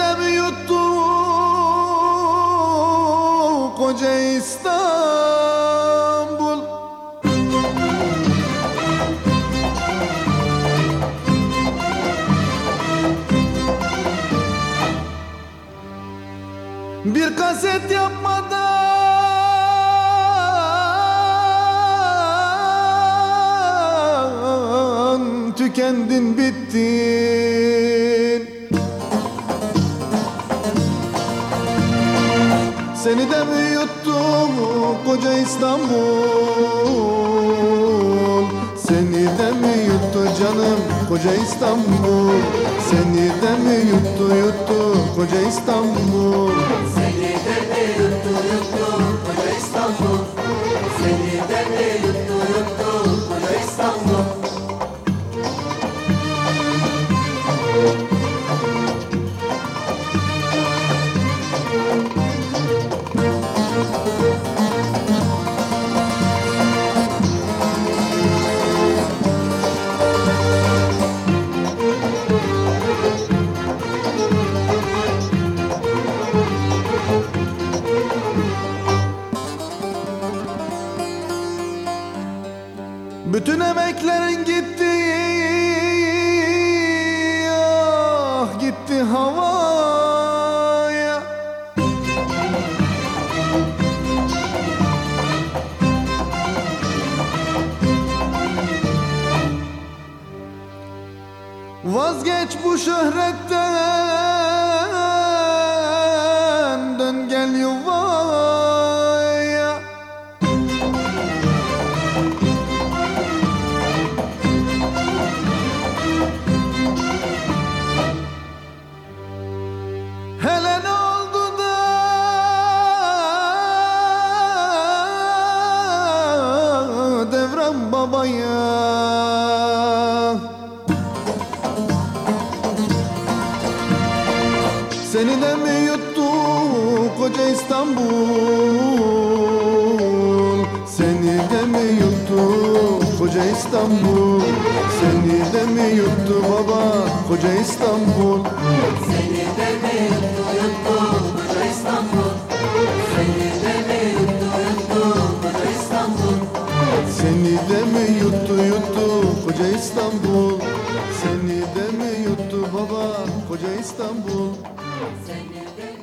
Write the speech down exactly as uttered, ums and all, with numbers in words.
de mi yuttu koca İstanbul? Bir kaset yapmadan tükendin bittin. Seni de mi yuttu koca İstanbul? Seni de mi yuttu canım koca İstanbul? Seni de mi yuttu yuttu koca İstanbul? Seni de mi yuttu yuttu koca İstanbul? Seni de mi yuttu yuttu koca İstanbul? Bütün emeklerin gitti, ah gitti havaya. Vazgeç bu şöhretten, dön gel yuvaya. Hele ne oldu da Devrem babaya? Seni de mi yuttu koca İstanbul? Seni de mi yuttu koca İstanbul? Seni de mi yuttu baba koca İstanbul? Seni de mi yuttu yuttu koca İstanbul? Seni de mi yuttu yuttu koca İstanbul? Seni de mi yuttu yuttu koca İstanbul? Seni de mi yuttu baba koca İstanbul? Seni de